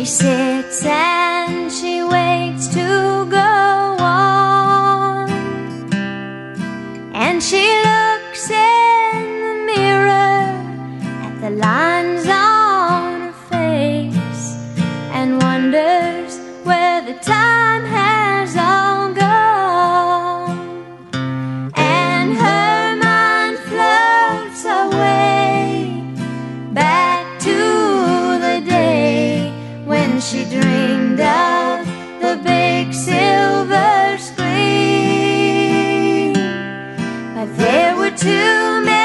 sits and she waits to go on, and she looks in the mirror at the lines on her face and wonders where the time has all gone. And her mind floats away back to the day when she dreamed of the big silver screen. But there were too many